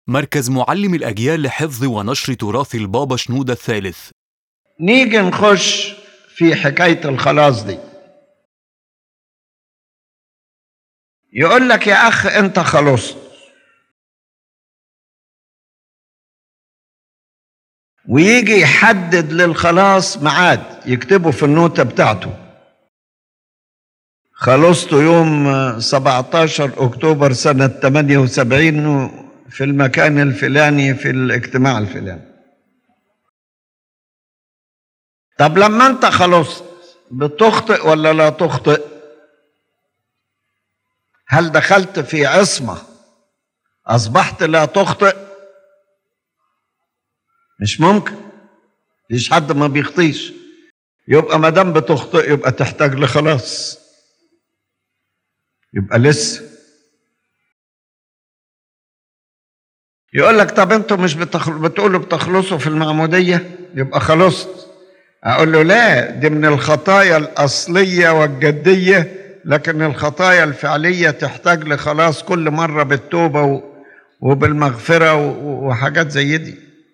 مركز معلم الأجيال لحفظ ونشر تراث البابا شنودة الثالث. نيجي نخش في حكاية الخلاص دي. يقول لك يا أخ أنت خلصت، ويجي يحدد للخلاص ميعاد يكتبه في النوتة بتاعته. خلصت يوم 17 أكتوبر سنة 78 في المكان الفلاني في الاجتماع الفلاني. طب لما أنت خلصت بتخطئ ولا لا تخطئ؟ هل دخلت في عصمة أصبحت لا تخطئ؟ مش ممكن، مفيش حد ما بيخطيش. يبقى ما دام بتخطئ يبقى تحتاج لخلاص، يبقى لسه. يقول لك طب انتوا مش بتقولوا بتخلصوا في المعمودية يبقى خلصت. اقول له لا، دي من الخطايا الأصلية والجدية، لكن الخطايا الفعلية تحتاج لخلاص كل مرة بالتوبة وبالمغفرة وحاجات زي دي.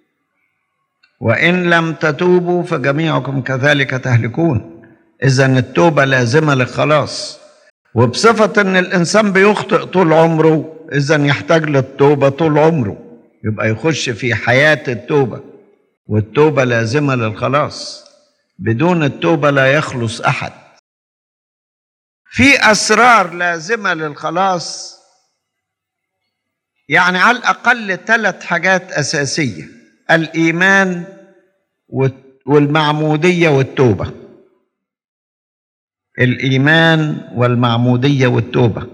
وإن لم تتوبوا فجميعكم كذلك تهلكون. إذن التوبة لازمة للخلاص، وبصفة إن الإنسان بيخطئ طول عمره إذن يحتاج للتوبة طول عمره، يبقى يخش في حياة التوبة، والتوبة لازمة للخلاص. بدون التوبة لا يخلص أحد. في أسرار لازمة للخلاص، يعني على الأقل 3 حاجات أساسية: الإيمان والمعمودية والتوبة. الإيمان والمعمودية والتوبة.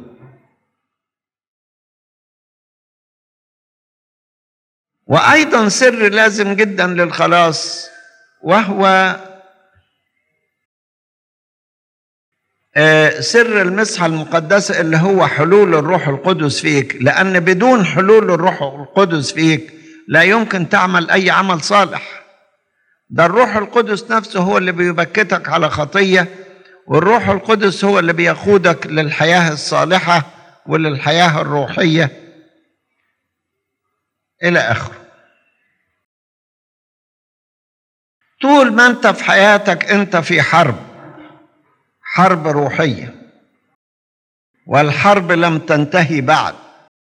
وأيضا سر لازم جدا للخلاص، وهو سر المسحة المقدسة، اللي هو حلول الروح القدس فيك. لأن بدون حلول الروح القدس فيك لا يمكن تعمل أي عمل صالح. ده الروح القدس نفسه هو اللي بيبكتك على خطية، والروح القدس هو اللي بيقودك للحياة الصالحة وللحياة الروحية إلى آخره. طول ما أنت في حياتك أنت في حرب روحية، والحرب لم تنتهي بعد.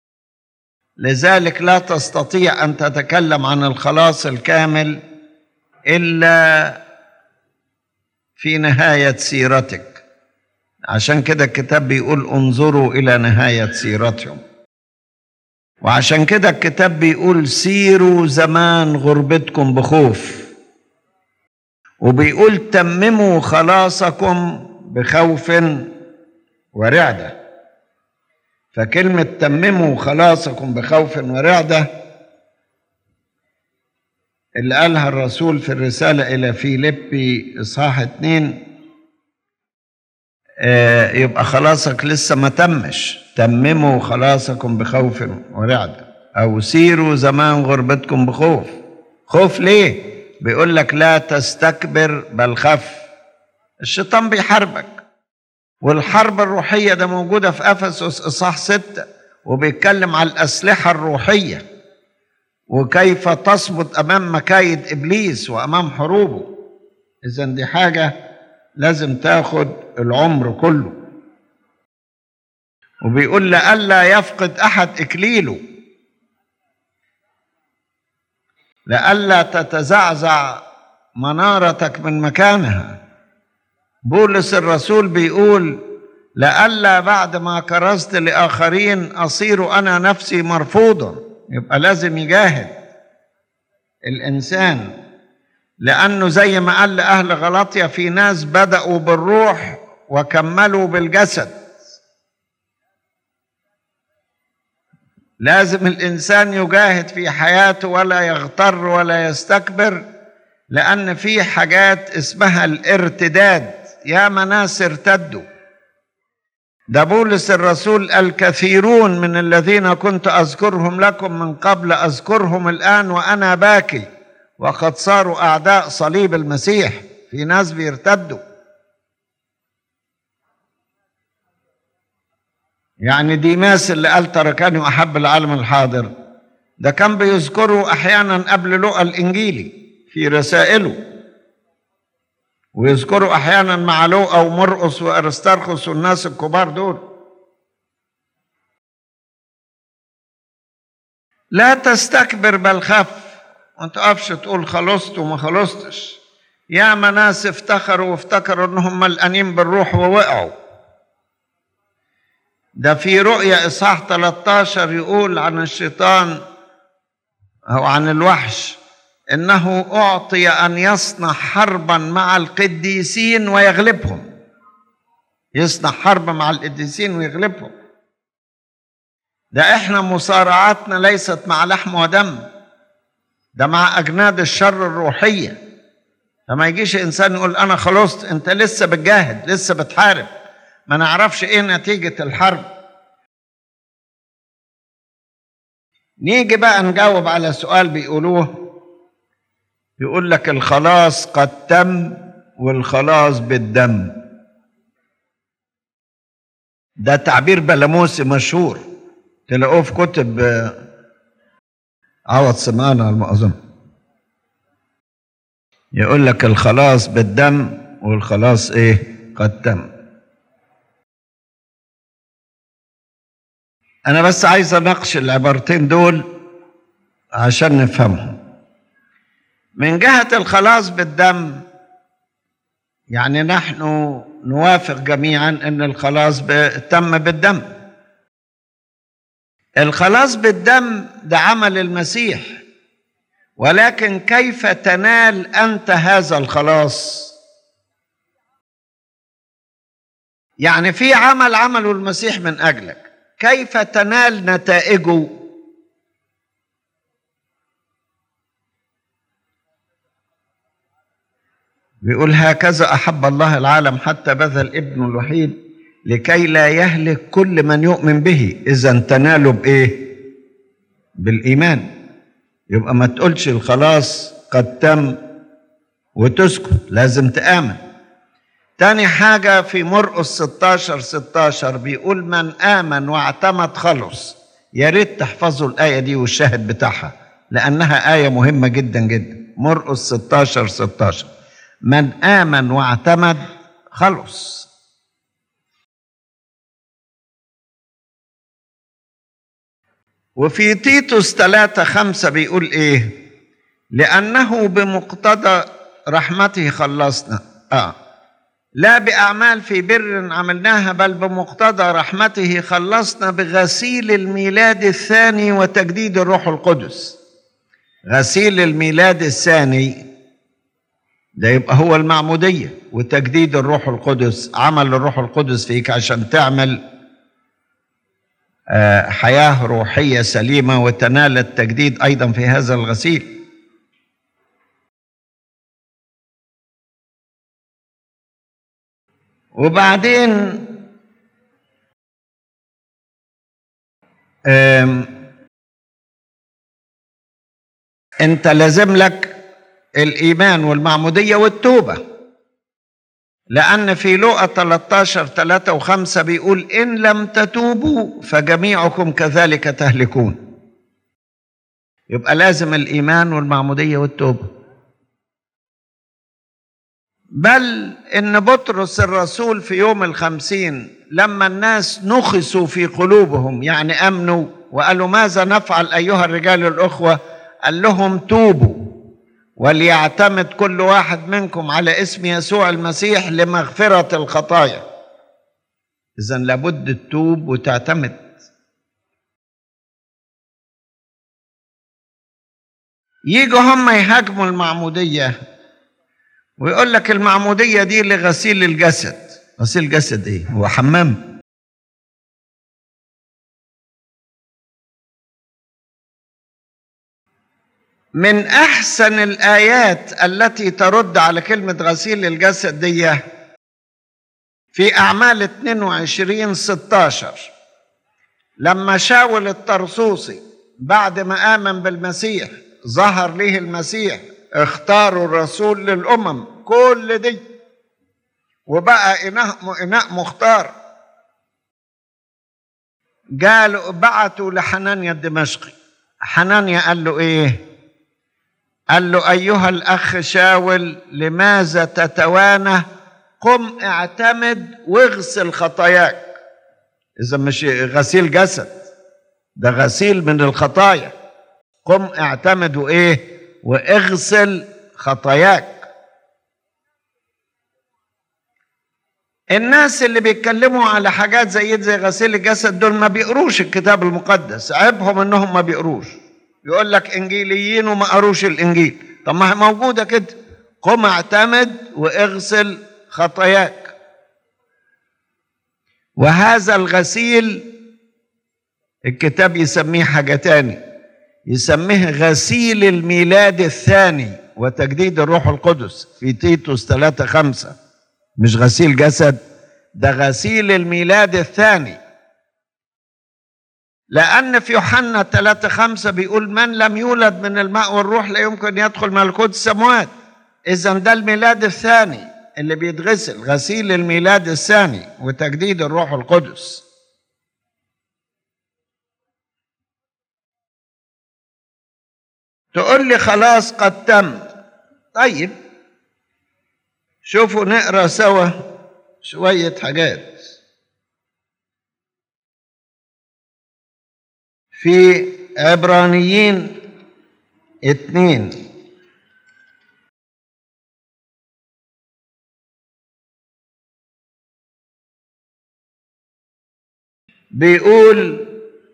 لذلك لا تستطيع أن تتكلم عن الخلاص الكامل إلا في نهاية سيرتك. عشان كده الكتاب بيقول انظروا إلى نهاية سيرتهم. وعشان كده الكتاب بيقول سيروا زمان غربتكم بخوف، وبيقول تمموا خلاصكم بخوف ورعدة. فكلمة تمموا خلاصكم بخوف ورعدة اللي قالها الرسول في الرسالة إلى فيليبي إصحاح 2، يبقى خلاصك لسه ما تمش. تمموا خلاصكم بخوف ورعدة، أو سيروا زمان غربتكم بخوف. خوف ليه؟ بيقول لك لا تستكبر بل خف. الشيطان بيحاربك، والحرب الروحية ده موجودة في أفسس إصحاح 6، وبيتكلم على الأسلحة الروحية وكيف تصمد أمام مكايد إبليس وأمام حروبه. إذن دي حاجة لازم تاخد العمر كله. وبيقول لألا يفقد أحد إكليله، لألا تتزعزع منارتك من مكانها. بولس الرسول بيقول لألا بعد ما كرزت لآخرين أصير أنا نفسي مرفوضا. يبقى لازم يجاهد الإنسان، لأنه زي ما قال لأهل غلاطيا في ناس بدأوا بالروح وكملوا بالجسد. لازم الإنسان يجاهد في حياته ولا يغتر ولا يستكبر، لأن في حاجات اسمها الارتداد. يا ناس ارتدوا. ده بولس الرسول الكثيرون من الذين كنت أذكرهم لكم من قبل أذكرهم الآن وأنا باكي، وقد صاروا أعداء صليب المسيح. في ناس بيرتدوا. يعني ديماس اللي قال تركني أحب العالم الحاضر، ده كان بيذكره أحيانا قبل لوقا الإنجيلي في رسائله، ويذكروا أحيانا مع لوقا ومرقس وأرسترخس والناس الكبار دول. لا تستكبر بل خف، ما تقفش تقول خلصت وما خلصتش. ياما ناس افتخروا وافتكروا انهم ملقانين بالروح ووقعوا. ده في رؤيا إصحاح 13 يقول عن الشيطان أو عن الوحش إنه أعطي أن يصنع حربا مع القديسين ويغلبهم. يصنع حرب مع القديسين ويغلبهم. ده إحنا مصارعاتنا ليست مع لحم ودم، ده مع أجناد الشر الروحية. فما يجيش إنسان يقول أنا خلصت، أنت لسه بتجاهد، لسه بتحارب، ما نعرفش إيه نتيجة الحرب. نيجي بقى نجاوب على سؤال بيقولوه، يقول لك الخلاص قد تم والخلاص بالدم. ده تعبير بلاموسي مشهور تلاقوه في كتب عوض سمعان على ما أظن. يقول لك الخلاص بالدم والخلاص ايه؟ قد تم. انا بس عايز اناقش العبارتين دول عشان نفهمهم. من جهة الخلاص بالدم، يعني نحن نوافق جميعا ان الخلاص تم بالدم. الخلاص بالدم ده عمل المسيح، ولكن كيف تنال أنت هذا الخلاص؟ يعني في عمل عمله المسيح من أجلك، كيف تنال نتائجه؟ بيقول هكذا أحب الله العالم حتى بذل ابنه الوحيد لكي لا يهلك كل من يؤمن به. إذا تنالوا بإيه؟ بالإيمان. يبقى ما تقولش الخلاص قد تم وتسكت، لازم تآمن. تاني حاجة في مرقس 16 بيقول من آمن واعتمد خلص. يا ريت تحفظوا الآية دي والشاهد بتاعها، لأنها آية مهمة جدا جدا. مرقس 16 من آمن واعتمد خلص. وفي تيتوس 3:5 بيقول ايه؟ لأنه بمقتضى رحمته خلصنا، لا بأعمال في بر عملناها، بل بمقتضى رحمته خلصنا بغسيل الميلاد الثاني وتجديد الروح القدس. غسيل الميلاد الثاني ده يبقى هو المعمودية، وتجديد الروح القدس عمل الروح القدس فيك عشان تعمل حياة روحية سليمة وتنال التجديد أيضا في هذا الغسيل. وبعدين أنت لازم لك الإيمان والمعمودية والتوبة، لأن في لوقا 13:3 و5 بيقول إن لم تتوبوا فجميعكم كذلك تهلكون. يبقى لازم الإيمان والمعمودية والتوبة. بل إن بطرس الرسول في يوم 50 لما الناس نخسوا في قلوبهم، يعني أمنوا وقالوا ماذا نفعل أيها الرجال الأخوة؟ قال لهم توبوا وليعتمد كل واحد منكم على اسم يسوع المسيح لمغفرة الخطايا. إذن لابد تتوب وتعتمد. يجوا هم يهاجموا المعمودية ويقول لك المعمودية دي لغسيل الجسد. غسيل الجسد ايه؟ هو حمام؟ من أحسن الآيات التي ترد على كلمة غسيل الجسد دي في أعمال 22:16 لما شاول الطرسوسي بعد ما آمن بالمسيح ظهر له المسيح، اختاروا الرسول للأمم كل دي وبقى إناء مختار. قالوا بعتوا لحنانيا الدمشقي حنانيا قال له ايه؟ قال له ايها الاخ شاول لماذا تتوانى؟ قم اعتمد واغسل خطاياك. اذا مش غسيل جسد، ده غسيل من الخطايا. قم اعتمد وايه؟ واغسل خطاياك. الناس اللي بيتكلموا على حاجات زي غسيل الجسد دول ما بيقروش الكتاب المقدس. عيبهم انهم ما بيقروش. يقول لك انجيليين وما قروش الانجيل. طب ما هي موجوده كده. قم اعتمد واغسل خطاياك. وهذا الغسيل الكتاب يسميه حاجه تاني، يسميه غسيل الميلاد الثاني وتجديد الروح القدس في تيتوس 3:5. مش غسيل جسد، ده غسيل الميلاد الثاني. لأن في يوحنا 3:5 بيقول من لم يولد من الماء والروح لا يمكن يدخل ملكوت السماوات. إذن ده الميلاد الثاني اللي بيتغسل، غسيل الميلاد الثاني وتجديد الروح القدس. تقول لي خلاص قد تم. طيب شوفوا نقرأ سوا شوية حاجات في عبرانيين 2. بيقول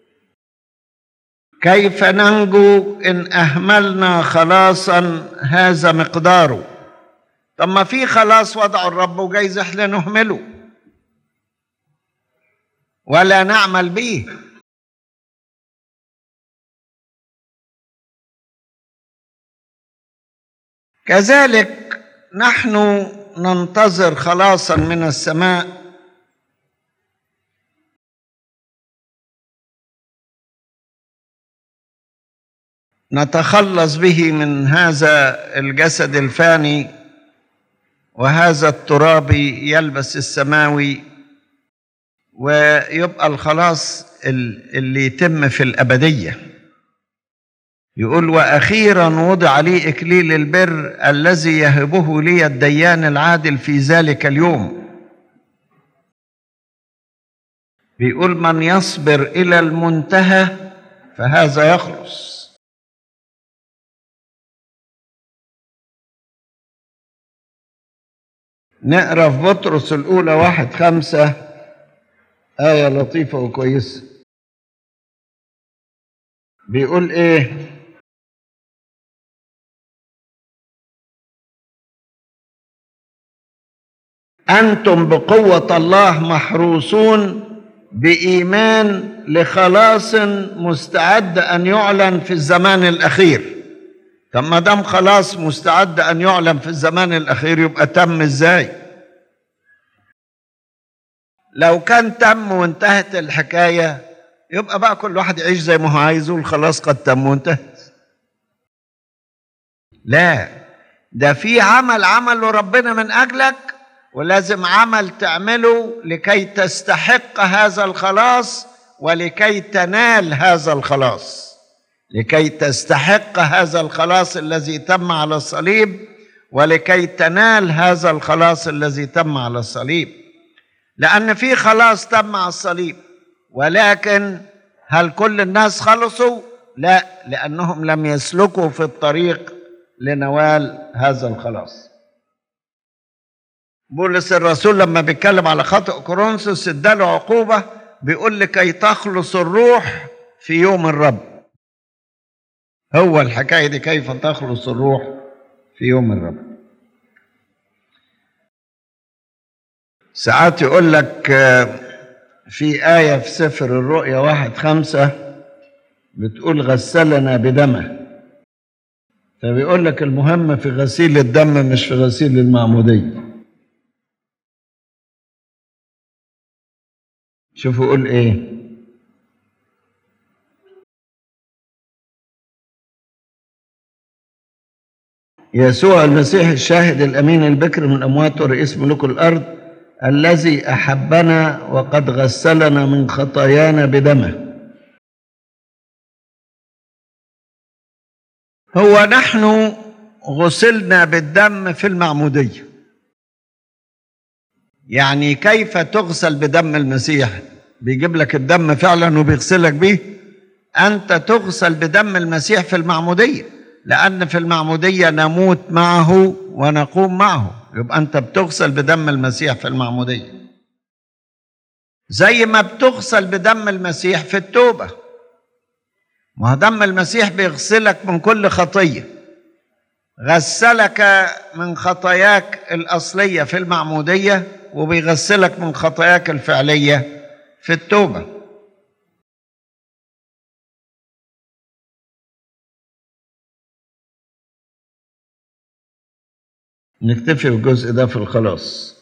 كيف ننجو إن أهملنا خلاصا هذا مقداره. طب ما في خلاص وضعوا الرب وجايز احنا نهمله ولا نعمل به. كذلك نحن ننتظر خلاصا من السماء نتخلص به من هذا الجسد الفاني وهذا التراب يلبس السماوي، ويبقى الخلاص اللي يتم في الأبدية. يقول وأخيرا وضع لي إكليل البر الذي يهبه لي الديان العادل في ذلك اليوم. بيقول من يصبر إلى المنتهى فهذا يخلص. نقرأ في بطرس الأولى 1:5 آية لطيفة وكويسة. بيقول إيه؟ أنتم بقوة الله محروسون بإيمان لخلاص مستعد أن يعلن في الزمان الأخير. طب ما دام خلاص مستعد أن يعلن في الزمان الأخير يبقى تم إزاي؟ لو كان تم وانتهت الحكاية يبقى بقى كل واحد يعيش زي ما هو عايز والخلاص قد تم وانتهت. لا، ده في عمل عمله ربنا من أجلك، ولازم عمل تعمله لكي تستحق هذا الخلاص ولكي تنال هذا الخلاص، لكي تستحق هذا الخلاص الذي تم على الصليب ولكي تنال هذا الخلاص الذي تم على الصليب. لأن في خلاص تم على الصليب، ولكن هل كل الناس خلصوا؟ لا، لأنهم لم يسلكوا في الطريق لنوال هذا الخلاص. بولس الرسول لما بيتكلم على خطأ كورنثوس اداله عقوبة، بيقول لكي تخلص الروح في يوم الرب. هو الحكاية دي كيف تخلص الروح في يوم الرب. ساعات يقول لك في آية في سفر الرؤيا 1:5 بتقول غسلنا بدمه، فبيقول لك المهم في غسيل الدم مش في غسيل المعمودية. شوفوا يقول ايه؟ يسوع المسيح الشاهد الأمين البكر من الأموات ورئيس ملوك الأرض الذي أحبنا وقد غسلنا من خطايانا بدمه هو نحن غسلنا بالدم في المعمودية. يعني كيف تغسل بدم المسيح؟ بيجيب لك الدم فعلا وبيغسلك بيه. أنت تغسل بدم المسيح في المعمودية، لأن في المعمودية نموت معه ونقوم معه. يبقى أنت بتغسل بدم المسيح في المعمودية، زي ما بتغسل بدم المسيح في التوبة. ما دم المسيح بيغسلك من كل خطية. غسلك من خطاياك الأصلية في المعمودية، وبيغسلك من خطاياك الفعلية في التوبة. نكتفي بالجزء ده في الخلاص.